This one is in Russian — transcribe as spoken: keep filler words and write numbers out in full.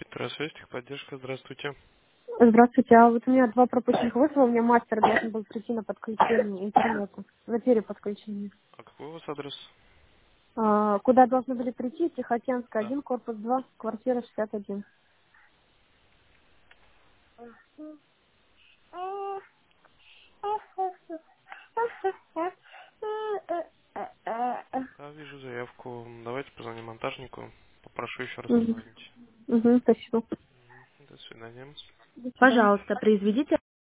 Петросвязь, техподдержка, здравствуйте. Здравствуйте, а вот у меня два пропущенных вызова, у меня мастер должен был прийти на подключение интернета, на переподключение. А какой у вас адрес? А, куда должны были прийти? Тихоокеанская Да. один, корпус два, квартира шестьдесят один. Да, вижу заявку. Давайте позвоним монтажнику. Попрошу еще раз Угу. позвонить. Угу, спасибо. До свидания. До свидания. Пожалуйста, произведите